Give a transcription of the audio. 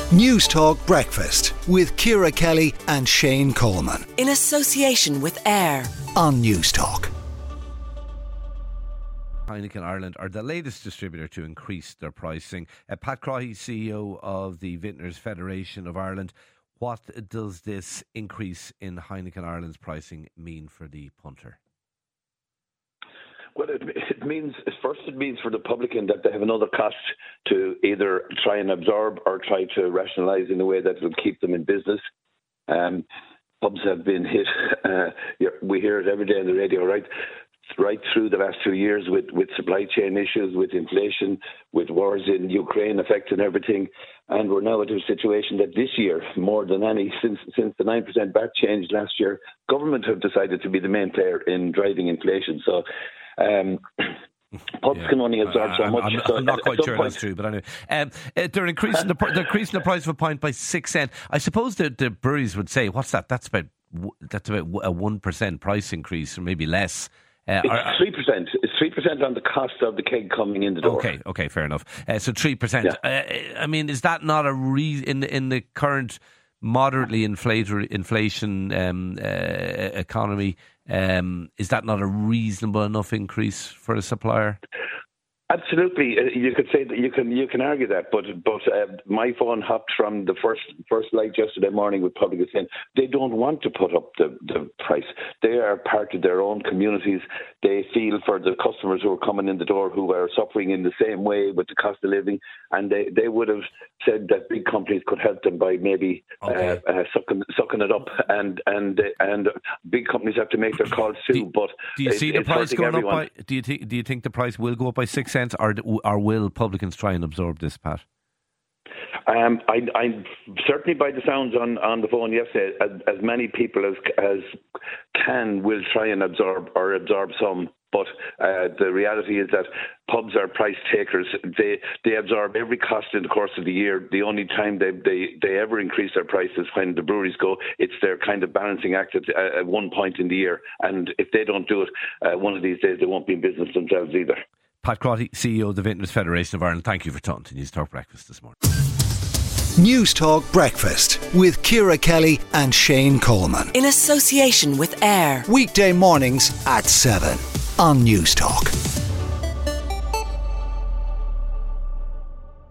News Talk Breakfast with Ciara Kelly and Shane Coleman. In association with AIR On News Talk. Heineken Ireland are the latest distributor to increase their pricing. Pat Craughey, CEO of the Vintners Federation of Ireland. What does this increase in Heineken Ireland's pricing mean for the punter? Well, it means for the publican that they have another cost to either try and absorb or try to rationalise in a way that will keep them in business. Pubs have been hit. We hear it every day on the radio, right through the last 2 years with supply chain issues, with inflation, with wars in Ukraine affecting everything. And we're now at a situation that this year, more than any, since the 9% VAT change last year, government have decided to be the main player in driving inflation. So pubs can only absorb so much. I'm not quite sure that's true, but anyway, they're increasing the price of a pint by 6 cents. I suppose the breweries would say, "What's that? That's about a 1% price increase, or maybe less." It's 3%. It's 3% on the cost of the keg coming in the door. Okay, fair enough. So 3%. Yeah. I mean, is that not a in the current moderately inflation economy? Is that not a reasonable enough increase for a supplier? Absolutely, you could say that. You can argue that, but my phone hopped from the first light yesterday morning with public saying they don't want to put up the price. They are part of their own communities. They feel for the customers who are coming in the door who are suffering in the same way with the cost of living, and they would have said that big companies could help them by maybe sucking it up, and big companies have to make their calls too. But do you see the price going up by? Do you think the price will go up by 6 cents, or will publicans try and absorb this, Pat? I certainly, by the sounds on the phone yesterday, as many people as can will try and absorb some. But the reality is that pubs are price takers. They absorb every cost in the course of the year. The only time they ever increase their prices when the breweries go, it's their kind of balancing act at one point in the year. And if they don't do it, one of these days they won't be in business themselves either. Pat Craughey, CEO of the Vintners Federation of Ireland, thank you for talking to News Talk Breakfast this morning. News Talk Breakfast with Ciara Kelly and Shane Coleman. in association with AIR. Weekday mornings at 7 on News Talk.